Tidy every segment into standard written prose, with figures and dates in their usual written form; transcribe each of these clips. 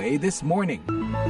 VOA This Morning.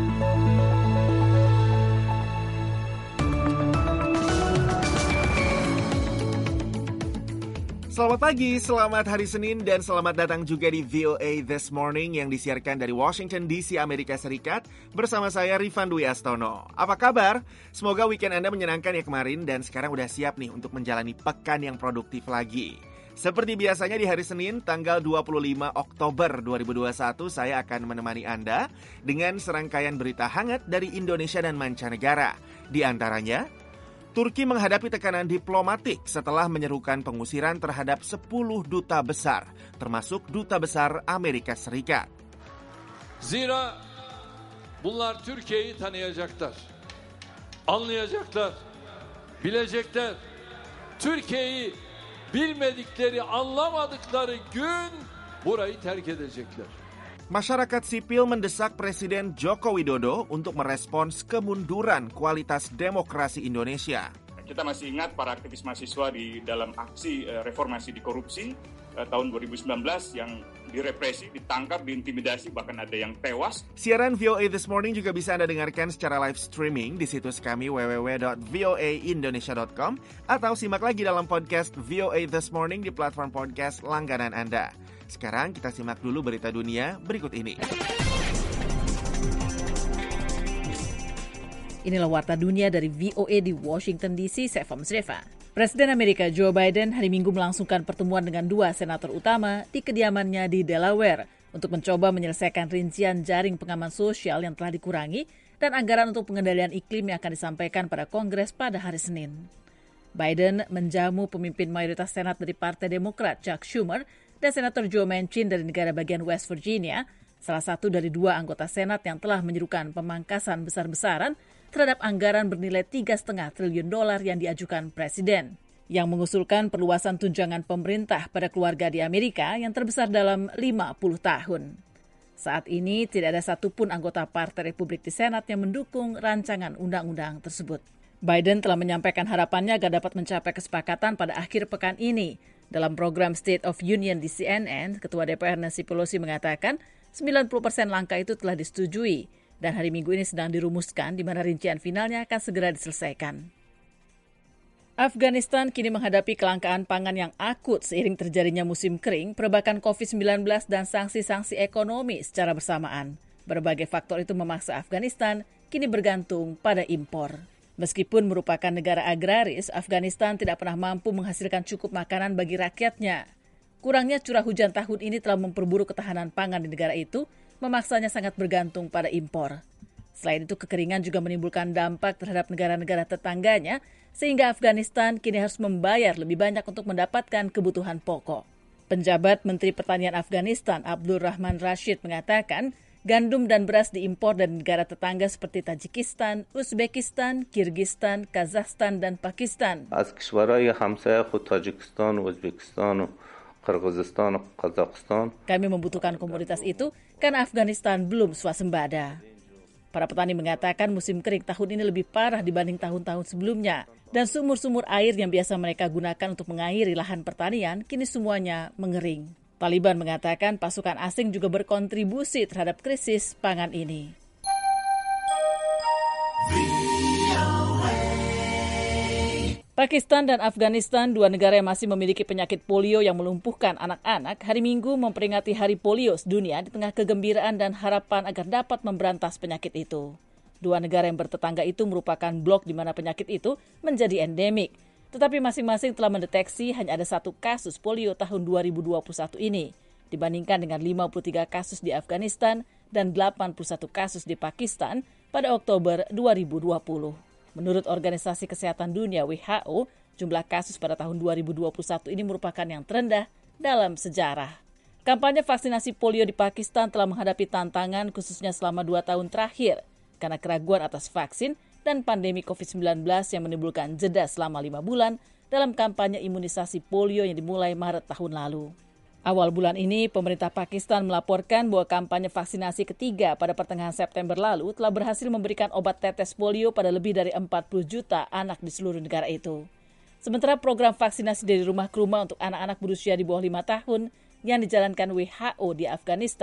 Selamat pagi, selamat hari Senin, dan selamat datang juga di VOA This Morning yang disiarkan dari Washington DC, Amerika Serikat bersama saya Rifan Dwi Astono. Apa kabar? Semoga weekend Anda menyenangkan ya kemarin dan sekarang udah siap nih untuk menjalani pekan yang produktif lagi. Seperti biasanya di hari Senin, tanggal 25 Oktober 2021, saya akan menemani Anda dengan serangkaian berita hangat dari Indonesia dan mancanegara. Di antaranya, Turki menghadapi tekanan diplomatik setelah menyerukan pengusiran terhadap 10 duta besar, termasuk duta besar Amerika Serikat. Zira bunlar Türkiye'yi tanıyacaklar, anlayacaklar, bilecekler. Türkiye'yi bilmedikleri, anlamadıkları gün burayı terk edecekler. Masyarakat sipil mendesak Presiden Joko Widodo untuk merespons kemunduran kualitas demokrasi Indonesia. Kita masih ingat para aktivis mahasiswa di dalam aksi reformasi di korupsi tahun 2019 yang direpresi, ditangkap, diintimidasi, bahkan ada yang tewas. Siaran VOA This Morning juga bisa Anda dengarkan secara live streaming di situs kami www.voaindonesia.com atau simak lagi dalam podcast VOA This Morning di platform podcast langganan Anda. Sekarang kita simak dulu berita dunia berikut ini. Inilah Warta Dunia dari VOA di Washington DC, saya Fahmi Srefa. Presiden Amerika Joe Biden hari Minggu melangsungkan pertemuan dengan dua senator utama di kediamannya di Delaware untuk mencoba menyelesaikan rincian jaring pengaman sosial yang telah dikurangi dan anggaran untuk pengendalian iklim yang akan disampaikan pada Kongres pada hari Senin. Biden menjamu pemimpin mayoritas Senat dari Partai Demokrat Chuck Schumer dan Senator Joe Manchin dari negara bagian West Virginia, salah satu dari dua anggota Senat yang telah menyerukan pemangkasan besar-besaran terhadap anggaran bernilai $3,5 triliun yang diajukan Presiden, yang mengusulkan perluasan tunjangan pemerintah pada keluarga di Amerika yang terbesar dalam 50 tahun. Saat ini tidak ada satupun anggota Partai Republik di Senat yang mendukung rancangan undang-undang tersebut. Biden telah menyampaikan harapannya agar dapat mencapai kesepakatan pada akhir pekan ini. Dalam program State of Union di CNN, Ketua DPR Nancy Pelosi mengatakan 90% langkah itu telah disetujui dan hari Minggu ini sedang dirumuskan di mana rincian finalnya akan segera diselesaikan. Afghanistan kini menghadapi kelangkaan pangan yang akut seiring terjadinya musim kering, perebakan COVID-19 dan sanksi-sanksi ekonomi secara bersamaan. Berbagai faktor itu memaksa Afghanistan kini bergantung pada impor. Meskipun merupakan negara agraris, Afghanistan tidak pernah mampu menghasilkan cukup makanan bagi rakyatnya. Kurangnya curah hujan tahun ini telah memperburuk ketahanan pangan di negara itu, memaksanya sangat bergantung pada impor. Selain itu, kekeringan juga menimbulkan dampak terhadap negara-negara tetangganya, sehingga Afghanistan kini harus membayar lebih banyak untuk mendapatkan kebutuhan pokok. Penjabat Menteri Pertanian Afghanistan, Abdul Rahman Rashid, mengatakan gandum dan beras diimpor dari negara tetangga seperti Tajikistan, Uzbekistan, Kirgistan, Kazakhstan, dan Pakistan. از کشورهای همسایه خود تاجیکستان و ازبکستان و قرغیزستان و قزاقستان. Kami membutuhkan komoditas itu karena Afghanistan belum swasembada. Para petani mengatakan musim kering tahun ini lebih parah dibanding tahun-tahun sebelumnya. Dan sumur-sumur air yang biasa mereka gunakan untuk mengairi lahan pertanian kini semuanya mengering. Taliban mengatakan pasukan asing juga berkontribusi terhadap krisis pangan ini. Pakistan dan Afghanistan, dua negara yang masih memiliki penyakit polio yang melumpuhkan anak-anak, hari Minggu memperingati Hari Polio Sedunia di tengah kegembiraan dan harapan agar dapat memberantas penyakit itu. Dua negara yang bertetangga itu merupakan blok di mana penyakit itu menjadi endemik. Tetapi masing-masing telah mendeteksi hanya ada 1 kasus polio tahun 2021 ini, dibandingkan dengan 53 kasus di Afghanistan dan 81 kasus di Pakistan pada Oktober 2020. Menurut Organisasi Kesehatan Dunia WHO, jumlah kasus pada tahun 2021 ini merupakan yang terendah dalam sejarah. Kampanye vaksinasi polio di Pakistan telah menghadapi tantangan khususnya selama 2 tahun terakhir, karena keraguan atas vaksin dan pandemi COVID-19 yang menimbulkan jeda selama 5 bulan dalam kampanye imunisasi polio yang dimulai Maret tahun lalu. Awal bulan ini, pemerintah Pakistan melaporkan bahwa kampanye vaksinasi ketiga pada pertengahan September lalu telah berhasil memberikan obat tetes polio pada lebih dari 40 juta anak di seluruh negara itu. Sementara program vaksinasi dari rumah ke rumah untuk anak-anak berusia di bawah 5 tahun yang dijalankan WHO di Afghanistan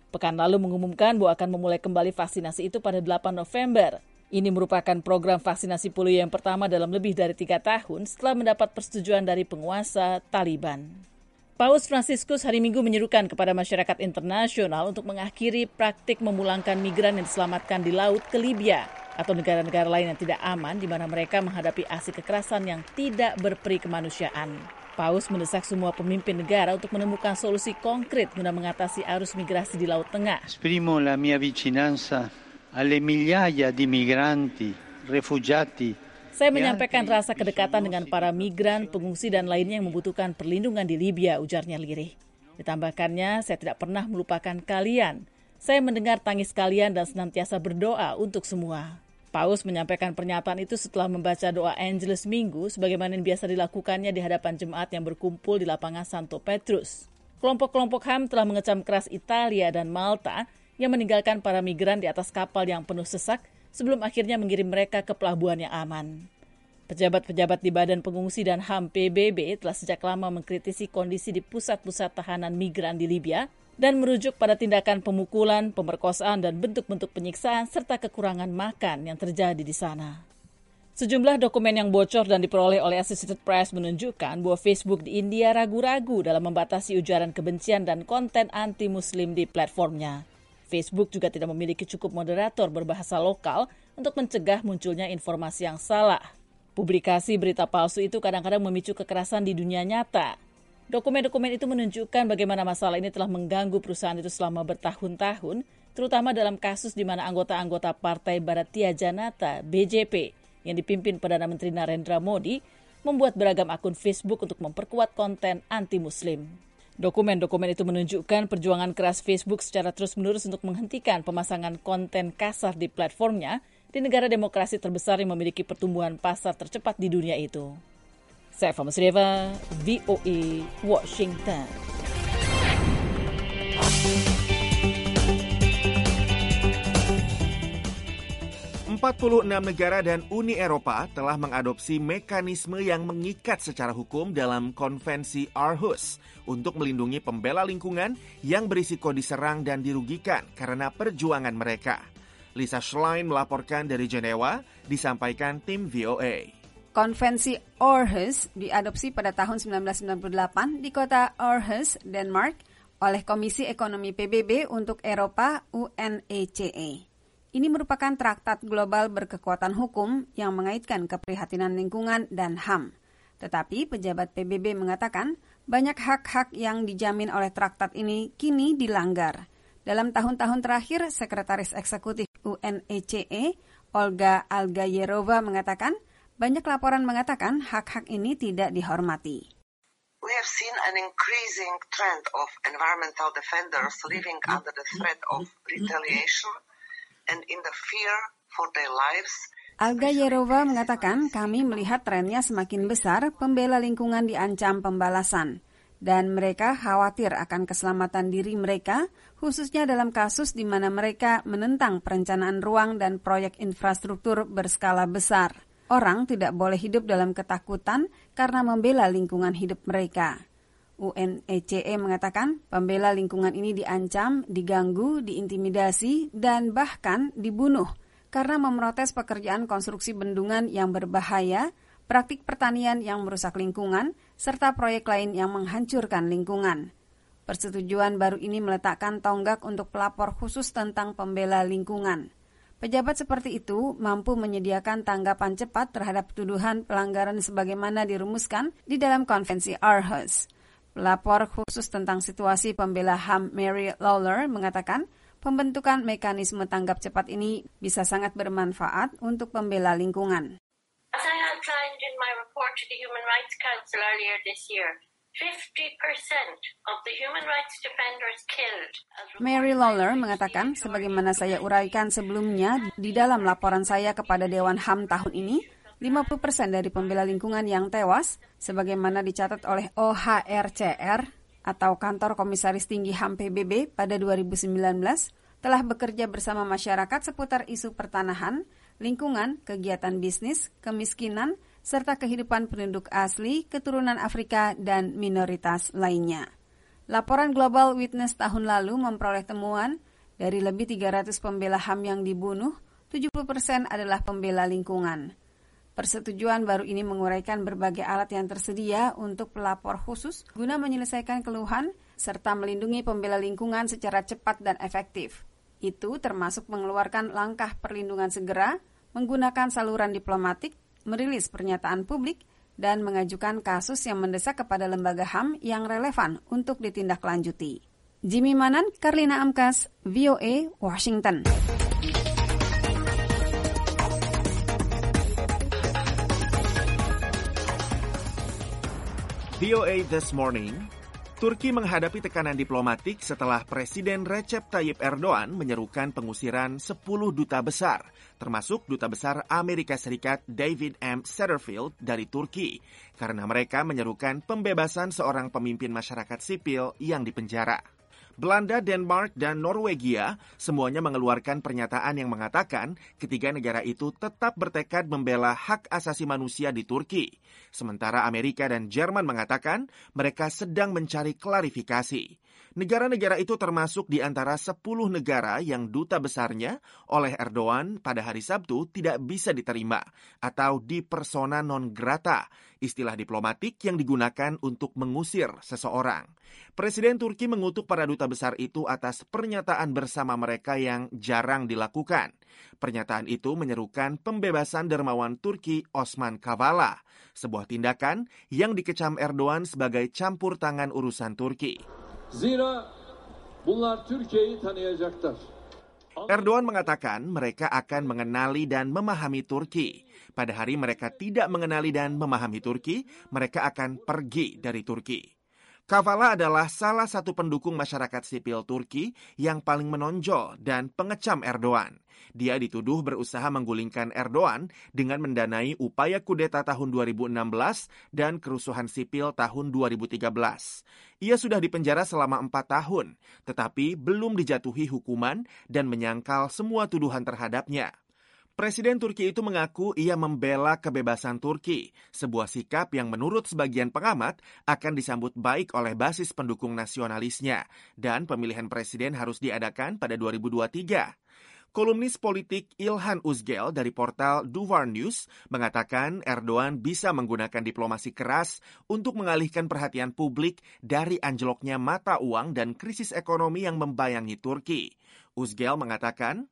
Pekan lalu mengumumkan bahwa akan memulai kembali vaksinasi itu pada 8 November. Ini merupakan program vaksinasi polio yang pertama dalam lebih dari 3 tahun setelah mendapat persetujuan dari penguasa Taliban. Paus Fransiskus hari Minggu menyerukan kepada masyarakat internasional untuk mengakhiri praktik memulangkan migran yang diselamatkan di laut ke Libya atau negara-negara lain yang tidak aman di mana mereka menghadapi aksi kekerasan yang tidak berperi kemanusiaan. Paus mendesak semua pemimpin negara untuk menemukan solusi konkret guna mengatasi arus migrasi di Laut Tengah. Esprimo la mia vicinanza alle migliaia di migranti, rifugiati. Saya menyampaikan rasa kedekatan dengan para migran, pengungsi dan lainnya yang membutuhkan perlindungan di Libya, ujarnya lirih. Ditambahkannya, saya tidak pernah melupakan kalian. Saya mendengar tangis kalian dan senantiasa berdoa untuk semua. Paus menyampaikan pernyataan itu setelah membaca doa Angelus Minggu sebagaimana yang biasa dilakukannya di hadapan jemaat yang berkumpul di lapangan Santo Petrus. Kelompok-kelompok HAM telah mengecam keras Italia dan Malta yang meninggalkan para migran di atas kapal yang penuh sesak sebelum akhirnya mengirim mereka ke pelabuhan yang aman. Pejabat-pejabat di Badan Pengungsi dan HAM PBB telah sejak lama mengkritisi kondisi di pusat-pusat tahanan migran di Libya dan merujuk pada tindakan pemukulan, pemerkosaan, dan bentuk-bentuk penyiksaan serta kekurangan makan yang terjadi di sana. Sejumlah dokumen yang bocor dan diperoleh oleh Associated Press menunjukkan bahwa Facebook di India ragu-ragu dalam membatasi ujaran kebencian dan konten anti-Muslim di platformnya. Facebook juga tidak memiliki cukup moderator berbahasa lokal untuk mencegah munculnya informasi yang salah. Publikasi berita palsu itu kadang-kadang memicu kekerasan di dunia nyata. Dokumen-dokumen itu menunjukkan bagaimana masalah ini telah mengganggu perusahaan itu selama bertahun-tahun, terutama dalam kasus di mana anggota-anggota Partai Bharatiya Janata, BJP, yang dipimpin Perdana Menteri Narendra Modi, membuat beragam akun Facebook untuk memperkuat konten anti-Muslim. Dokumen-dokumen itu menunjukkan perjuangan keras Facebook secara terus-menerus untuk menghentikan pemasangan konten kasar di platformnya di negara demokrasi terbesar yang memiliki pertumbuhan pasar tercepat di dunia itu. Saya Fama Sreva, VOA, Washington. ...46 negara dan Uni Eropa telah mengadopsi mekanisme yang mengikat secara hukum dalam Konvensi Aarhus untuk melindungi pembela lingkungan yang berisiko diserang dan dirugikan karena perjuangan mereka. Lisa Schlein melaporkan dari Jenewa, disampaikan tim VOA. Konvensi Aarhus diadopsi pada tahun 1998 di kota Aarhus, Denmark, oleh Komisi Ekonomi PBB untuk Eropa UNECE. Ini merupakan traktat global berkekuatan hukum yang mengaitkan keprihatinan lingkungan dan HAM. Tetapi pejabat PBB mengatakan banyak hak-hak yang dijamin oleh traktat ini kini dilanggar. Dalam tahun-tahun terakhir, Sekretaris Eksekutif UNECE, Olga Algayerova mengatakan, banyak laporan mengatakan hak-hak ini tidak dihormati. We have seen an increasing trend of environmental defenders living under the threat of retaliation and in the fear for their lives. Algayerova mengatakan, kami melihat trennya semakin besar, pembela lingkungan diancam pembalasan. Dan mereka khawatir akan keselamatan diri mereka, khususnya dalam kasus di mana mereka menentang perencanaan ruang dan proyek infrastruktur berskala besar. Orang tidak boleh hidup dalam ketakutan karena membela lingkungan hidup mereka. UNECE mengatakan pembela lingkungan ini diancam, diganggu, diintimidasi, dan bahkan dibunuh karena memprotes pekerjaan konstruksi bendungan yang berbahaya, praktik pertanian yang merusak lingkungan, serta proyek lain yang menghancurkan lingkungan. Persetujuan baru ini meletakkan tonggak untuk pelapor khusus tentang pembela lingkungan. Pejabat seperti itu mampu menyediakan tanggapan cepat terhadap tuduhan pelanggaran sebagaimana dirumuskan di dalam Konvensi Aarhus. Pelapor khusus tentang situasi pembela HAM Mary Lawler mengatakan pembentukan mekanisme tanggap cepat ini bisa sangat bermanfaat untuk pembela lingkungan. As I outlined in my report to the Human Rights Council earlier this year, 50% of the human rights defenders killed. Mary Lawler mengatakan, sebagaimana saya uraikan sebelumnya di dalam laporan saya kepada Dewan HAM tahun ini, 50% dari pembela lingkungan yang tewas, sebagaimana dicatat oleh OHRCR atau Kantor Komisaris Tinggi HAM PBB pada 2019, telah bekerja bersama masyarakat seputar isu pertanahan, lingkungan, kegiatan bisnis, kemiskinan, serta kehidupan penduduk asli, keturunan Afrika, dan minoritas lainnya. Laporan Global Witness tahun lalu memperoleh temuan dari lebih 300 pembela HAM yang dibunuh, 70% adalah pembela lingkungan. Persetujuan baru ini menguraikan berbagai alat yang tersedia untuk pelapor khusus guna menyelesaikan keluhan serta melindungi pembela lingkungan secara cepat dan efektif. Itu termasuk mengeluarkan langkah perlindungan segera, menggunakan saluran diplomatik, merilis pernyataan publik, dan mengajukan kasus yang mendesak kepada lembaga HAM yang relevan untuk ditindaklanjuti. Jimmy Manan, Karlina Amkas, VOA, Washington. VOA This Morning. Turki menghadapi tekanan diplomatik setelah Presiden Recep Tayyip Erdogan menyerukan pengusiran 10 duta besar, termasuk Duta Besar Amerika Serikat David M. Satterfield dari Turki, karena mereka menyerukan pembebasan seorang pemimpin masyarakat sipil yang dipenjara. Belanda, Denmark, dan Norwegia semuanya mengeluarkan pernyataan yang mengatakan ketiga negara itu tetap bertekad membela hak asasi manusia di Turki. Sementara Amerika dan Jerman mengatakan mereka sedang mencari klarifikasi. Negara-negara itu termasuk di antara 10 negara yang duta besarnya oleh Erdogan pada hari Sabtu tidak bisa diterima atau di persona non grata, istilah diplomatik yang digunakan untuk mengusir seseorang. Presiden Turki mengutuk para duta besar itu atas pernyataan bersama mereka yang jarang dilakukan. Pernyataan itu menyerukan pembebasan dermawan Turki Osman Kavala, sebuah tindakan yang dikecam Erdogan sebagai campur tangan urusan Turki. Zira bunlar Türkiye'yi tanıyacaklar. Erdogan mengatakan mereka akan mengenali dan memahami Turki. Pada hari mereka tidak mengenali dan memahami Turki, mereka akan pergi dari Turki. Kavala adalah salah satu pendukung masyarakat sipil Turki yang paling menonjol dan pengecam Erdogan. Dia dituduh berusaha menggulingkan Erdogan dengan mendanai upaya kudeta tahun 2016 dan kerusuhan sipil tahun 2013. Ia sudah dipenjara selama 4 tahun, tetapi belum dijatuhi hukuman dan menyangkal semua tuduhan terhadapnya. Presiden Turki itu mengaku ia membela kebebasan Turki, sebuah sikap yang menurut sebagian pengamat akan disambut baik oleh basis pendukung nasionalisnya, dan pemilihan presiden harus diadakan pada 2023. Kolumnis politik Ilhan Uzgel dari portal Duvar News mengatakan Erdogan bisa menggunakan diplomasi keras untuk mengalihkan perhatian publik dari anjloknya mata uang dan krisis ekonomi yang membayangi Turki. Uzgel mengatakan,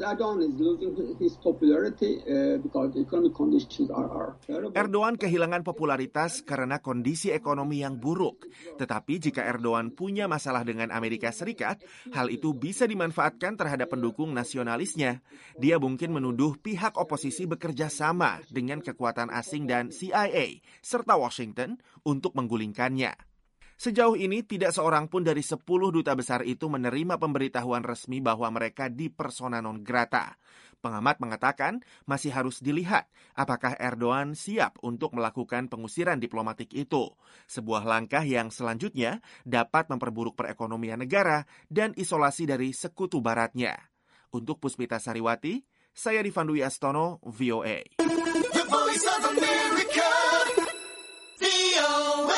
Erdogan kehilangan popularitas karena kondisi ekonomi yang buruk. Tetapi jika Erdogan punya masalah dengan Amerika Serikat, hal itu bisa dimanfaatkan terhadap pendukung nasionalisnya. Dia mungkin menuduh pihak oposisi bekerja sama dengan kekuatan asing dan CIA serta Washington untuk menggulingkannya. Sejauh ini, tidak seorang pun dari 10 duta besar itu menerima pemberitahuan resmi bahwa mereka di persona non grata. Pengamat mengatakan masih harus dilihat apakah Erdogan siap untuk melakukan pengusiran diplomatik itu. Sebuah langkah yang selanjutnya dapat memperburuk perekonomian negara dan isolasi dari sekutu baratnya. Untuk Puspita Sariwati, saya Rifan Dwi Astono, VOA. The Voice of America, VOA.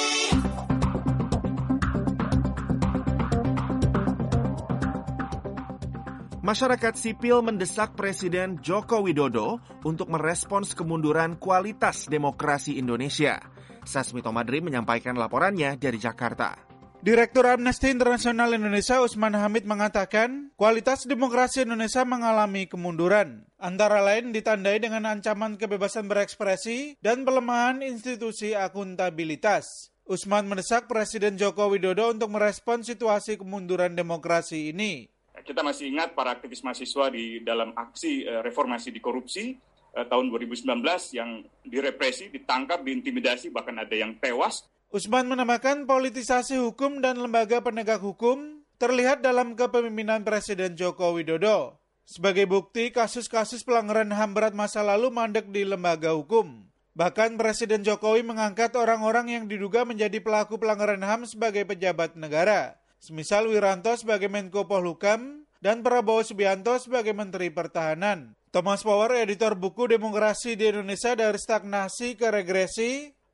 Masyarakat sipil mendesak Presiden Joko Widodo untuk merespons kemunduran kualitas demokrasi Indonesia. Sasmito Madri menyampaikan laporannya dari Jakarta. Direktur Amnesty International Indonesia Usman Hamid mengatakan, kualitas demokrasi Indonesia mengalami kemunduran. Antara lain ditandai dengan ancaman kebebasan berekspresi dan pelemahan institusi akuntabilitas. Usman mendesak Presiden Joko Widodo untuk merespons situasi kemunduran demokrasi ini. Kita masih ingat para aktivis mahasiswa di dalam aksi reformasi di korupsi tahun 2019 yang direpresi, ditangkap, diintimidasi, bahkan ada yang tewas. Usman menambahkan politisasi hukum dan lembaga penegak hukum terlihat dalam kepemimpinan Presiden Joko Widodo. Sebagai bukti, kasus-kasus pelanggaran HAM berat masa lalu mandek di lembaga hukum. Bahkan Presiden Jokowi mengangkat orang-orang yang diduga menjadi pelaku pelanggaran HAM sebagai pejabat negara. Semisal Wiranto sebagai Menko Polhukam dan Prabowo Subianto sebagai Menteri Pertahanan. Thomas Power, editor buku Demokrasi di Indonesia dari Stagnasi ke Regresi,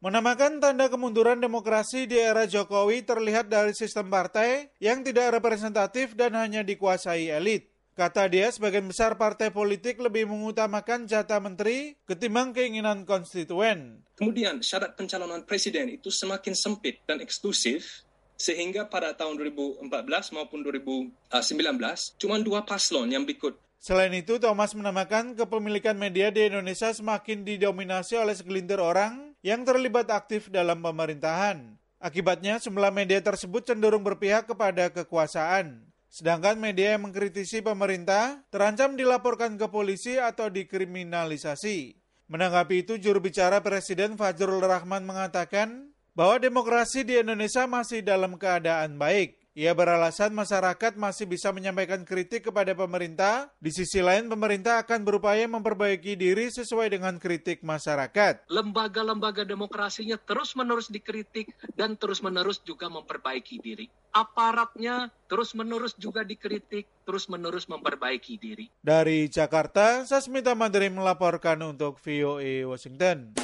Menamakan tanda kemunduran demokrasi di era Jokowi terlihat dari sistem partai yang tidak representatif dan hanya dikuasai elit. Kata dia, sebagian besar partai politik lebih mengutamakan jatah menteri ketimbang keinginan konstituen. Kemudian syarat pencalonan presiden itu semakin sempit dan eksklusif, sehingga pada tahun 2014 maupun 2019 cuma 2 paslon yang ikut. Selain itu, Thomas menamakan kepemilikan media di Indonesia semakin didominasi oleh segelintir orang yang terlibat aktif dalam pemerintahan. Akibatnya, jumlah media tersebut cenderung berpihak kepada kekuasaan. Sedangkan media yang mengkritisi pemerintah terancam dilaporkan ke polisi atau dikriminalisasi. Menanggapi itu, juru bicara Presiden Fajrul Rahman mengatakan bahwa demokrasi di Indonesia masih dalam keadaan baik. Ia beralasan masyarakat masih bisa menyampaikan kritik kepada pemerintah. Di sisi lain, pemerintah akan berupaya memperbaiki diri sesuai dengan kritik masyarakat. Lembaga-lembaga demokrasinya terus-menerus dikritik dan terus-menerus juga memperbaiki diri. Aparatnya terus-menerus juga dikritik, terus-menerus memperbaiki diri. Dari Jakarta, Sasmita Madri melaporkan untuk VOA Washington.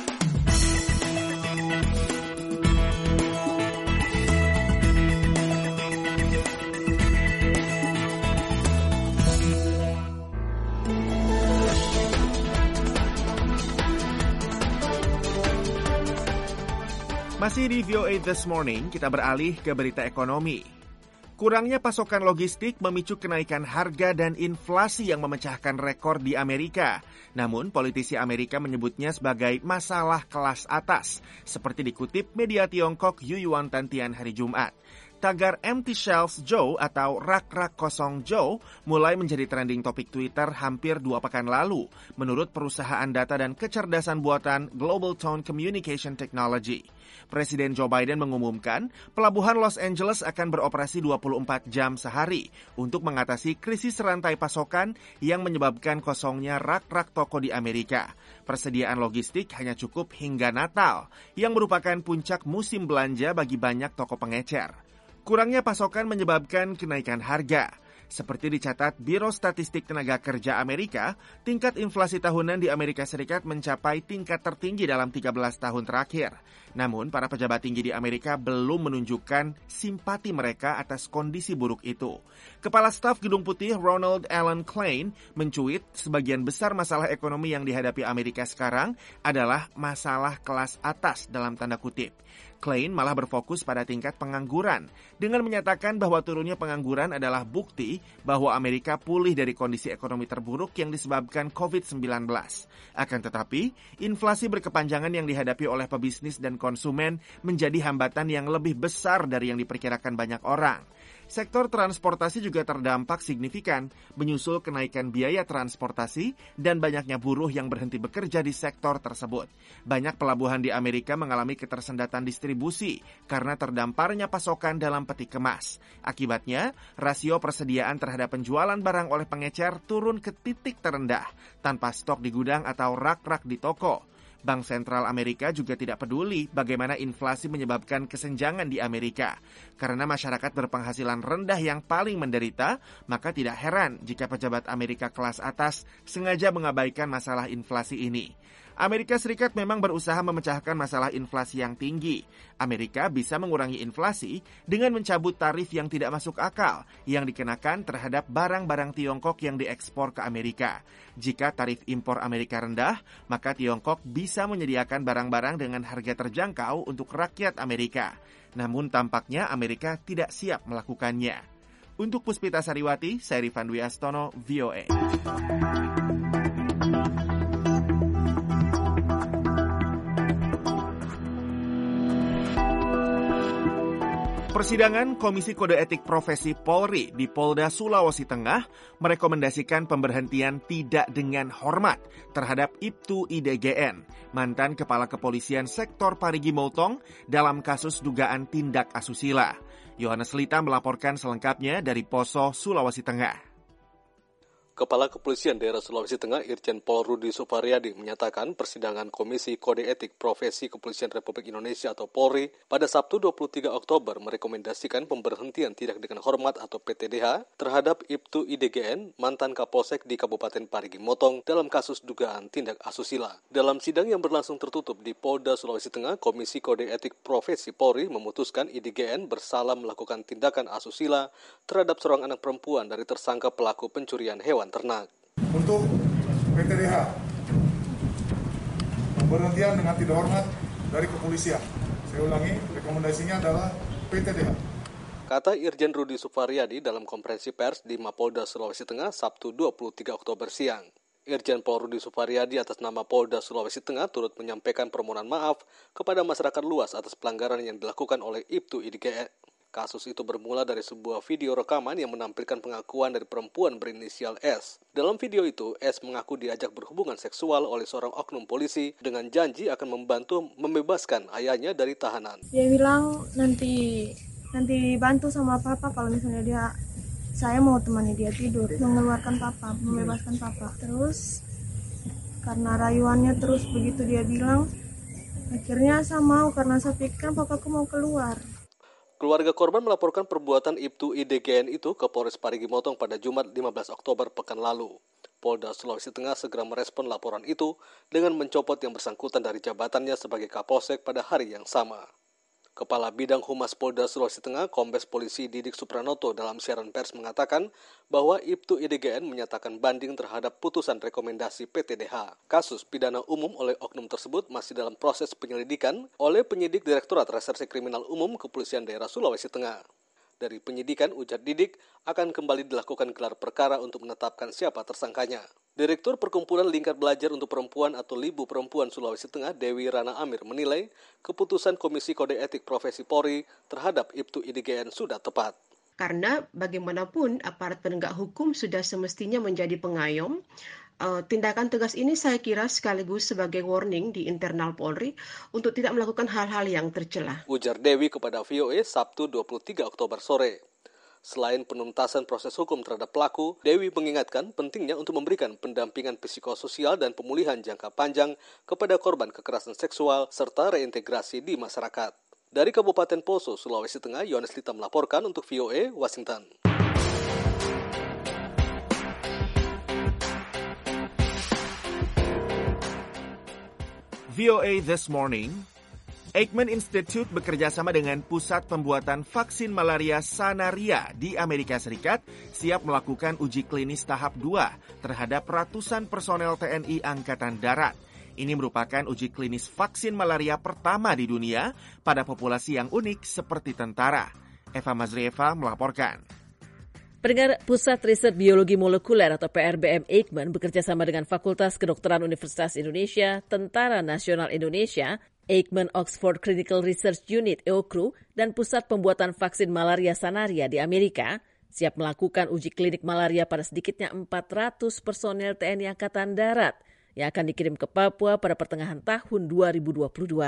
Masih di VOA This Morning, kita beralih ke berita ekonomi. Kurangnya pasokan logistik memicu kenaikan harga dan inflasi yang memecahkan rekor di Amerika. Namun, politisi Amerika menyebutnya sebagai masalah kelas atas, seperti dikutip media Tiongkok Yuyuan Tantian hari Jumat. Tagar Empty Shelves Joe atau rak-rak kosong Joe mulai menjadi trending topik Twitter hampir 2 pekan lalu, menurut perusahaan data dan kecerdasan buatan Global Tone Communication Technology. Presiden Joe Biden mengumumkan pelabuhan Los Angeles akan beroperasi 24 jam sehari untuk mengatasi krisis rantai pasokan yang menyebabkan kosongnya rak-rak toko di Amerika. Persediaan logistik hanya cukup hingga Natal, yang merupakan puncak musim belanja bagi banyak toko pengecer. Kurangnya pasokan menyebabkan kenaikan harga. Seperti dicatat Biro Statistik Tenaga Kerja Amerika, tingkat inflasi tahunan di Amerika Serikat mencapai tingkat tertinggi dalam 13 tahun terakhir. Namun, para pejabat tinggi di Amerika belum menunjukkan simpati mereka atas kondisi buruk itu. Kepala Staf Gedung Putih Ronald Allen Klein mencuit sebagian besar masalah ekonomi yang dihadapi Amerika sekarang adalah masalah kelas atas dalam tanda kutip. Klein malah berfokus pada tingkat pengangguran dengan menyatakan bahwa turunnya pengangguran adalah bukti bahwa Amerika pulih dari kondisi ekonomi terburuk yang disebabkan COVID-19. Akan tetapi, inflasi berkepanjangan yang dihadapi oleh pebisnis dan konsumen menjadi hambatan yang lebih besar dari yang diperkirakan banyak orang. Sektor transportasi juga terdampak signifikan, menyusul kenaikan biaya transportasi dan banyaknya buruh yang berhenti bekerja di sektor tersebut. Banyak pelabuhan di Amerika mengalami ketersendatan distribusi karena terdamparnya pasokan dalam peti kemas. Akibatnya, rasio persediaan terhadap penjualan barang oleh pengecer turun ke titik terendah, tanpa stok di gudang atau rak-rak di toko. Bank Sentral Amerika juga tidak peduli bagaimana inflasi menyebabkan kesenjangan di Amerika. Karena masyarakat berpenghasilan rendah yang paling menderita, maka tidak heran jika pejabat Amerika kelas atas sengaja mengabaikan masalah inflasi ini. Amerika Serikat memang berusaha memecahkan masalah inflasi yang tinggi. Amerika bisa mengurangi inflasi dengan mencabut tarif yang tidak masuk akal yang dikenakan terhadap barang-barang Tiongkok yang diekspor ke Amerika. Jika tarif impor Amerika rendah, maka Tiongkok bisa menyediakan barang-barang dengan harga terjangkau untuk rakyat Amerika. Namun tampaknya Amerika tidak siap melakukannya. Untuk Puspita Sariwati, saya Rifan Dwi Astono, VOA. Persidangan Komisi Kode Etik Profesi Polri di Polda Sulawesi Tengah merekomendasikan pemberhentian tidak dengan hormat terhadap Ibtu IDGN, mantan Kepala Kepolisian Sektor Parigi Motong dalam kasus dugaan tindak asusila. Yohanes Lita melaporkan selengkapnya dari Poso, Sulawesi Tengah. Kepala Kepolisian Daerah Sulawesi Tengah Irjen Pol Rudi Sufaryadi menyatakan persidangan Komisi Kode Etik Profesi Kepolisian Republik Indonesia atau Polri pada Sabtu 23 Oktober merekomendasikan pemberhentian tidak dengan hormat atau PTDH terhadap Ibtu IDGN, mantan Kapolsek di Kabupaten Parigi Motong dalam kasus dugaan tindak asusila. Dalam sidang yang berlangsung tertutup di Polda Sulawesi Tengah, Komisi Kode Etik Profesi Polri memutuskan IDGN bersalah melakukan tindakan asusila terhadap seorang anak perempuan dari tersangka pelaku pencurian hewan ternak. Untuk PTDH, pemberhentian dengan tidak hormat dari kepolisian. Saya ulangi, rekomendasinya adalah PTDH. Kata Irjen Rudi Sufaryadi dalam konferensi pers di Mapolda Sulawesi Tengah Sabtu 23 Oktober siang. Irjen Pol Rudi Sufaryadi atas nama Polda Sulawesi Tengah turut menyampaikan permohonan maaf kepada masyarakat luas atas pelanggaran yang dilakukan oleh Ibtu IDGN. Kasus itu bermula dari sebuah video rekaman yang menampilkan pengakuan dari perempuan berinisial S. Dalam video itu, S mengaku diajak berhubungan seksual oleh seorang oknum polisi dengan janji akan membantu membebaskan ayahnya dari tahanan. Dia bilang nanti bantu sama papa kalau misalnya saya mau temani dia tidur, mengeluarkan papa, membebaskan papa. Terus karena rayuannya terus begitu dia bilang, akhirnya saya mau karena saya pikir papaku mau keluar. Keluarga korban melaporkan perbuatan Ibtu IDGN itu ke Polres Parigi Motong pada Jumat 15 Oktober pekan lalu. Polda Sulawesi Tengah segera merespon laporan itu dengan mencopot yang bersangkutan dari jabatannya sebagai Kapolsek pada hari yang sama. Kepala Bidang Humas Polda Sulawesi Tengah, Kombes Polisi Didik Supranoto dalam siaran pers mengatakan bahwa Ibtu IDGN menyatakan banding terhadap putusan rekomendasi PTDH. Kasus pidana umum oleh oknum tersebut masih dalam proses penyelidikan oleh penyidik Direktorat Reserse Kriminal Umum Kepolisian Daerah Sulawesi Tengah. Dari penyidikan, ujar Didik, akan kembali dilakukan gelar perkara untuk menetapkan siapa tersangkanya. Direktur Perkumpulan Lingkar Belajar untuk Perempuan atau LIBU Perempuan Sulawesi Tengah, Dewi Rana Amir, menilai keputusan Komisi Kode Etik Profesi Polri terhadap Ibtu IDGN sudah tepat. Karena bagaimanapun aparat penegak hukum sudah semestinya menjadi pengayom. Tindakan tegas ini saya kira sekaligus sebagai warning di internal Polri untuk tidak melakukan hal-hal yang tercela. Ujar Dewi kepada VOA Sabtu 23 Oktober sore. Selain penuntasan proses hukum terhadap pelaku, Dewi mengingatkan pentingnya untuk memberikan pendampingan psikososial dan pemulihan jangka panjang kepada korban kekerasan seksual serta reintegrasi di masyarakat. Dari Kabupaten Poso, Sulawesi Tengah, Yohanes Lita melaporkan untuk VOA Washington. VOA This Morning, Eijkman Institute bekerjasama dengan Pusat Pembuatan Vaksin Malaria Sanaria di Amerika Serikat siap melakukan uji klinis tahap 2 terhadap ratusan personel TNI Angkatan Darat. Ini merupakan uji klinis vaksin malaria pertama di dunia pada populasi yang unik seperti tentara. Eva Mazrieva melaporkan. Pendengar, Pusat Riset Biologi Molekuler atau PRBM Eijkman bekerjasama dengan Fakultas Kedokteran Universitas Indonesia, Tentara Nasional Indonesia, Eijkman Oxford Clinical Research Unit EOCRU, dan Pusat Pembuatan Vaksin Malaria Sanaria di Amerika siap melakukan uji klinik malaria pada sedikitnya 400 personel TNI Angkatan Darat yang akan dikirim ke Papua pada pertengahan tahun 2022.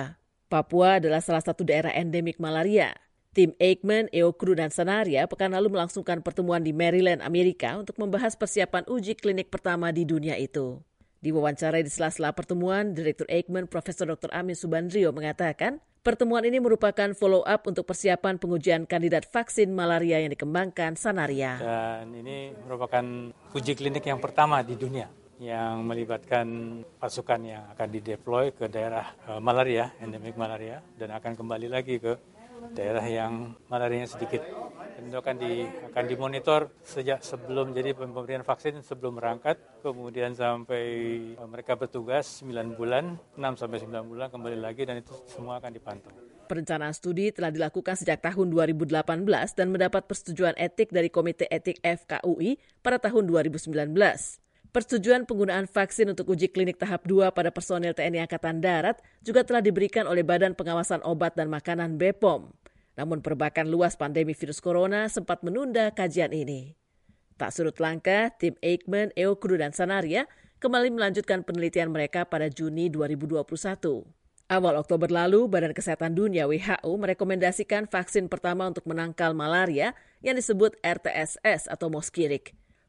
Papua adalah salah satu daerah endemik malaria. Tim Eijkman, EOCRU, dan Sanaria pekan lalu melangsungkan pertemuan di Maryland, Amerika untuk membahas persiapan uji klinik pertama di dunia itu. Diwawancarai di sela-sela pertemuan, Direktur Eijkman, Prof. Dr. Amin Subandrio mengatakan, pertemuan ini merupakan follow-up untuk persiapan pengujian kandidat vaksin malaria yang dikembangkan Sanaria. Dan ini merupakan uji klinik yang pertama di dunia yang melibatkan pasukan yang akan dideploy ke daerah malaria, endemik malaria, dan akan kembali lagi ke daerah yang malarianya sedikit. Tentu akan dimonitor sejak sebelum jadi pemberian vaksin, sebelum berangkat, kemudian sampai mereka bertugas 9 bulan, 6 sampai 9 bulan kembali lagi, dan itu semua akan dipantau. Perencanaan studi telah dilakukan sejak tahun 2018 dan mendapat persetujuan etik dari Komite Etik FKUI pada tahun 2019. Persetujuan penggunaan vaksin untuk uji klinik tahap 2 pada personel TNI Angkatan Darat juga telah diberikan oleh Badan Pengawasan Obat dan Makanan BPOM. Namun perbakan luas pandemi virus corona sempat menunda kajian ini. Tak surut langkah, tim Eijkman, EOCRU, dan Sanaria kembali melanjutkan penelitian mereka pada Juni 2021. Awal Oktober lalu, Badan Kesehatan Dunia WHO merekomendasikan vaksin pertama untuk menangkal malaria yang disebut RTSS atau Mosquirix.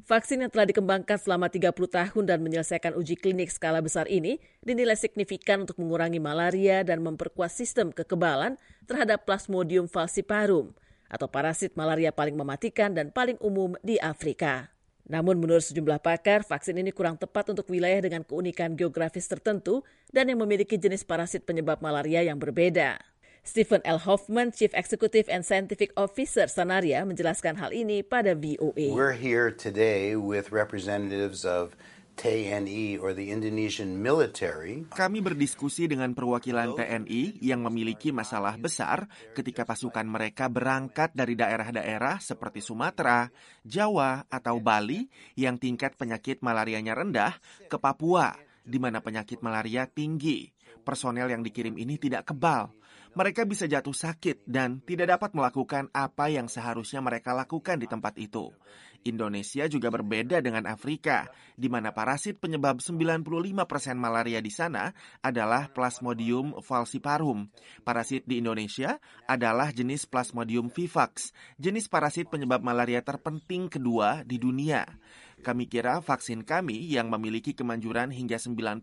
Vaksin yang telah dikembangkan selama 30 tahun dan menyelesaikan uji klinik skala besar ini dinilai signifikan untuk mengurangi malaria dan memperkuat sistem kekebalan terhadap Plasmodium falciparum atau parasit malaria paling mematikan dan paling umum di Afrika. Namun menurut sejumlah pakar, vaksin ini kurang tepat untuk wilayah dengan keunikan geografis tertentu dan yang memiliki jenis parasit penyebab malaria yang berbeda. Stephen L. Hoffman, Chief Executive and Scientific Officer Sanaria, menjelaskan hal ini pada VOA. We're here today with representatives of TNI or the Indonesian military. Kami berdiskusi dengan perwakilan TNI yang memiliki masalah besar ketika pasukan mereka berangkat dari daerah-daerah seperti Sumatera, Jawa, atau Bali yang tingkat penyakit malarianya rendah ke Papua, di mana penyakit malaria tinggi. Personel yang dikirim ini tidak kebal. Mereka bisa jatuh sakit dan tidak dapat melakukan apa yang seharusnya mereka lakukan di tempat itu. Indonesia juga berbeda dengan Afrika, di mana parasit penyebab 95% malaria di sana adalah Plasmodium falciparum. Parasit di Indonesia adalah jenis Plasmodium vivax, jenis parasit penyebab malaria terpenting kedua di dunia. Kami kira vaksin kami yang memiliki kemanjuran hingga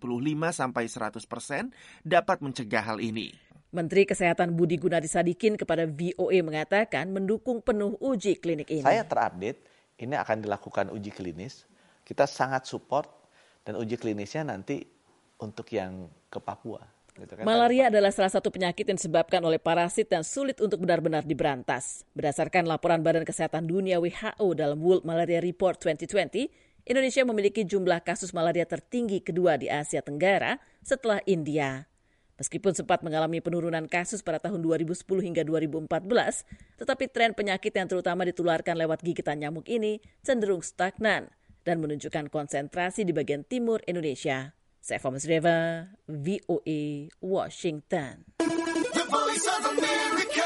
95-100% dapat mencegah hal ini. Menteri Kesehatan Budi Gunadi Sadikin kepada VOA mengatakan mendukung penuh uji klinik ini. Saya terupdate, ini akan dilakukan uji klinis. Kita sangat support dan uji klinisnya nanti untuk yang ke Papua. Gitu kan? Malaria adalah salah satu penyakit yang disebabkan oleh parasit dan sulit untuk benar-benar diberantas. Berdasarkan laporan Badan Kesehatan Dunia WHO dalam World Malaria Report 2020, Indonesia memiliki jumlah kasus malaria tertinggi kedua di Asia Tenggara setelah India. Meskipun sempat mengalami penurunan kasus pada tahun 2010 hingga 2014, tetapi tren penyakit yang terutama ditularkan lewat gigitan nyamuk ini cenderung stagnan dan menunjukkan konsentrasi di bagian timur Indonesia. Saya Eva Mesreva, VOA, Washington. The Voice of America,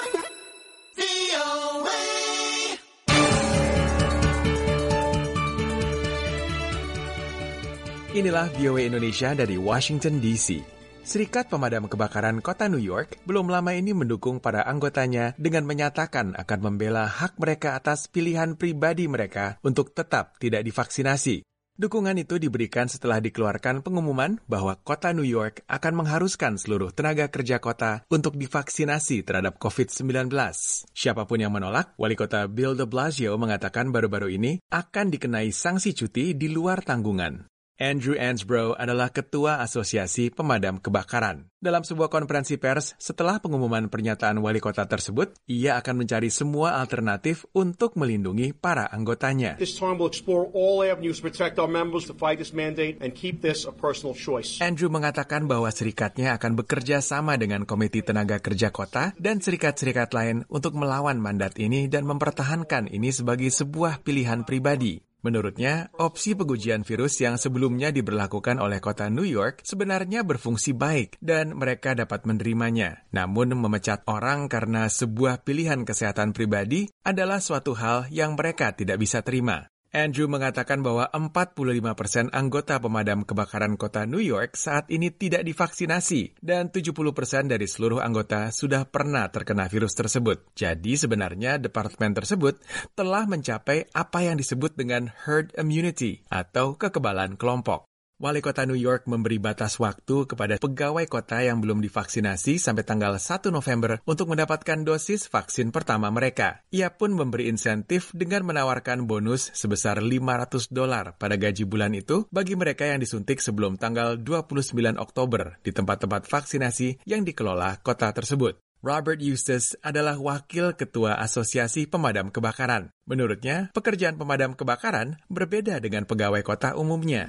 VOA. Inilah VOA Indonesia dari Washington DC. Serikat Pemadam Kebakaran Kota New York belum lama ini mendukung para anggotanya dengan menyatakan akan membela hak mereka atas pilihan pribadi mereka untuk tetap tidak divaksinasi. Dukungan itu diberikan setelah dikeluarkan pengumuman bahwa Kota New York akan mengharuskan seluruh tenaga kerja kota untuk divaksinasi terhadap COVID-19. Siapapun yang menolak, Wali Kota Bill de Blasio mengatakan baru-baru ini akan dikenai sanksi cuti di luar tanggungan. Andrew Ansbro adalah Ketua Asosiasi Pemadam Kebakaran. Dalam sebuah konferensi pers setelah pengumuman pernyataan wali kota tersebut, ia akan mencari semua alternatif untuk melindungi para anggotanya. This time we'll explore all avenues to protect our members to fight this mandate and keep this a personal choice. Andrew mengatakan bahwa serikatnya akan bekerja sama dengan Komite Tenaga Kerja Kota dan serikat-serikat lain untuk melawan mandat ini dan mempertahankan ini sebagai sebuah pilihan pribadi. Menurutnya, opsi pengujian virus yang sebelumnya diberlakukan oleh kota New York sebenarnya berfungsi baik dan mereka dapat menerimanya. Namun memecat orang karena sebuah pilihan kesehatan pribadi adalah suatu hal yang mereka tidak bisa terima. Andrew mengatakan bahwa 45% anggota pemadam kebakaran kota New York saat ini tidak divaksinasi dan 70% dari seluruh anggota sudah pernah terkena virus tersebut. Jadi sebenarnya departemen tersebut telah mencapai apa yang disebut dengan herd immunity atau kekebalan kelompok. Wali Kota New York memberi batas waktu kepada pegawai kota yang belum divaksinasi sampai tanggal 1 November untuk mendapatkan dosis vaksin pertama mereka. Ia pun memberi insentif dengan menawarkan bonus sebesar $500 pada gaji bulan itu bagi mereka yang disuntik sebelum tanggal 29 Oktober di tempat-tempat vaksinasi yang dikelola kota tersebut. Robert Eustace adalah Wakil Ketua Asosiasi Pemadam Kebakaran. Menurutnya, pekerjaan pemadam kebakaran berbeda dengan pegawai kota umumnya.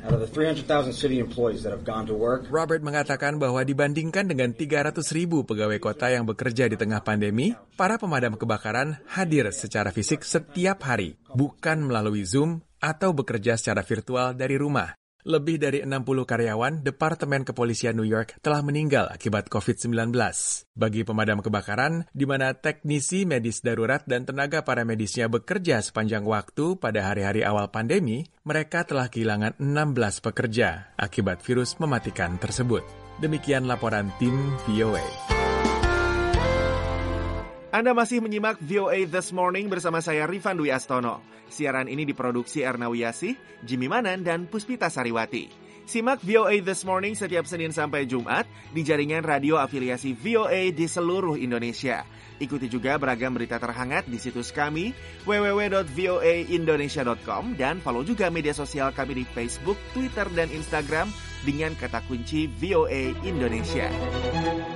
Robert mengatakan bahwa dibandingkan dengan 300.000 pegawai kota yang bekerja di tengah pandemi, para pemadam kebakaran hadir secara fisik setiap hari, bukan melalui Zoom atau bekerja secara virtual dari rumah. Lebih dari 60 karyawan Departemen Kepolisian New York telah meninggal akibat COVID-19. Bagi pemadam kebakaran, di mana teknisi medis darurat dan tenaga paramedisnya bekerja sepanjang waktu pada hari-hari awal pandemi, mereka telah kehilangan 16 pekerja akibat virus mematikan tersebut. Demikian laporan tim VOA. Anda masih menyimak VOA This Morning bersama saya Rifan Dwi Astono. Siaran ini diproduksi Erna Wiyasih, Jimmy Manan, dan Puspita Sariwati. Simak VOA This Morning setiap Senin sampai Jumat di jaringan radio afiliasi VOA di seluruh Indonesia. Ikuti juga beragam berita terhangat di situs kami www.voaindonesia.com dan follow juga media sosial kami di Facebook, Twitter, dan Instagram dengan kata kunci VOA Indonesia.